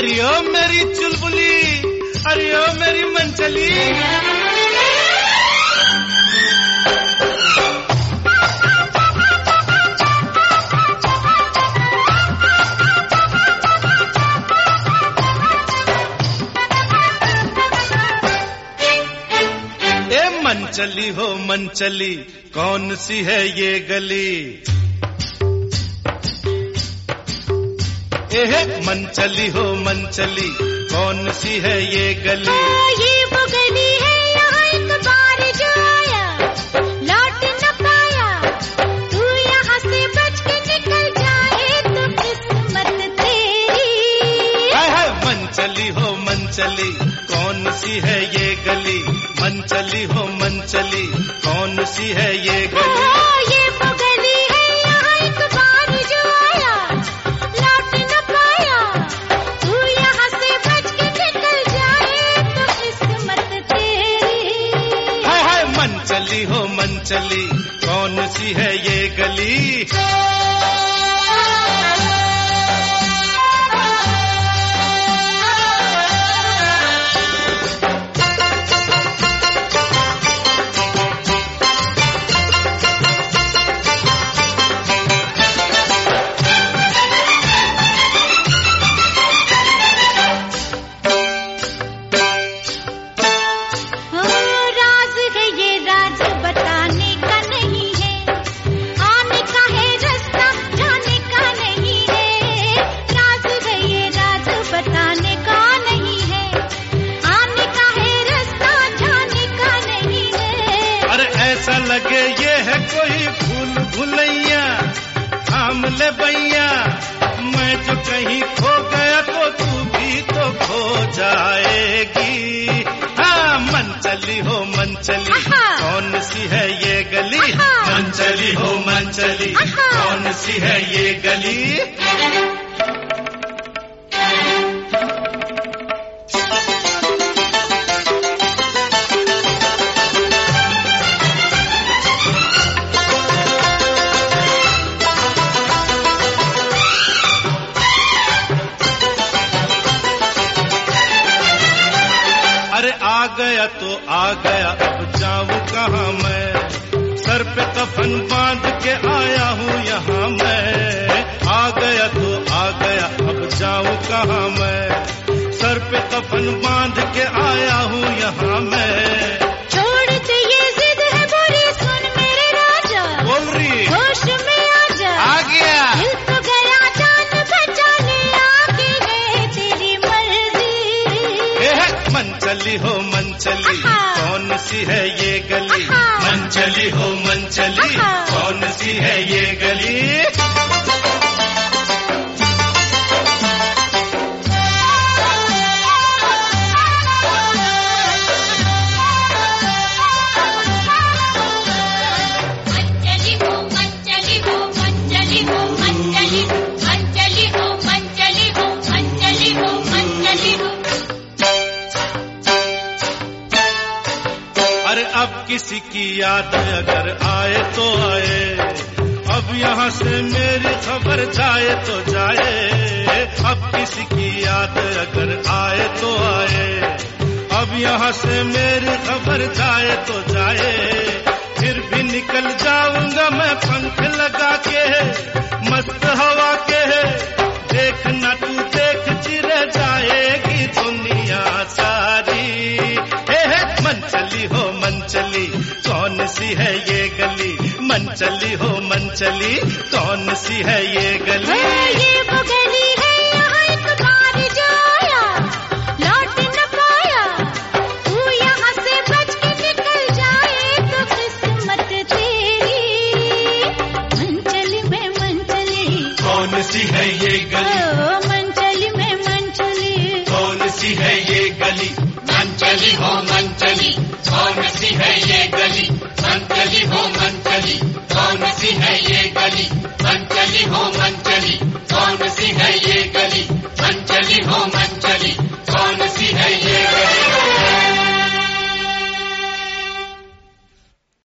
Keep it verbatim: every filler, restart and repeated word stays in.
अरे ओ मेरी चुलबुली, अरे ओ मेरी मनचली। मनचली हो मनचली, कौन सी है ये गली? एह मनचली हो मनचली, कौन सी है ये गली? ये वो गली है यहाँ एक बार जो आया लौट न पाया, तू यहाँ से बच के निकल जाए तो किस्मत तेरी। हाय हाय मनचली हो मनचली, कौन सी है ये गली? मनचली हो मनचली, कौन सी है ये गली? ये वो गली है यहाँ एक बार जो आया लौट न पाया, तू यहाँ से बच के निकल जाए तो किस्मत तेरी। हाय हाय मनचली हो मनचली, कौन सी है ये गली? लगे ये है कोई भूल भुलैया, थाम ले भैया, मैं जो कहीं खो गया तो तू भी तो खो जाएगी। हाँ मनचली हो मनचली, कौन सी है ये गली? मनचली हो मनचली, कौन सी है ये गली? अरे आ गया तो आ गया, अब जाऊं कहाँ मैं? सर पे कफन बांध के आया हूँ यहाँ मैं। आ गया तो आ गया, अब जाऊं कहाँ मैं? सर पे कफन बांध के आया हूँ यहाँ मैं। छोड़ दे ये जिद है बुरी, सुन मेरे राजा, बोल रही होश में आ जा। आ गया दिल तो गया, जान बचाने आगे है तेरी मर्जी। मनचली हो मनचली, कौन सी है ये गली? मनचली हो मनचली, कौन सी है ये गली? अरे अब किसी की याद अगर आए तो आए, अब यहाँ से मेरी खबर जाए तो जाए। अब किसी की याद अगर आए तो आए, अब यहाँ से मेरी खबर जाए तो जाए। फिर भी निकल जाऊंगा मैं पंख लगा के, मस्त हवा के। देखना तू देख चिर जाएगी दुनिया सारी। हे हे मनचली हो मनचली, कौन सी है ये गली? मनचली हो मनचली, कौन सी है ये गली? ये वो गली है यहाँ एक बार जो आया लौट न पाया, तू यहाँ से बच के निकल जाए तो किस्मत तेरी। मनचली में मनचली, कौन सी है ये गली? ओ मनचली में मनचली, कौन सी है ये गली? मनचली हो मनचली, कौन सी है ये गली? मनचली हो मनचली, कौन सी है ये गली? मनचली हो मनचली, कौन सी है ये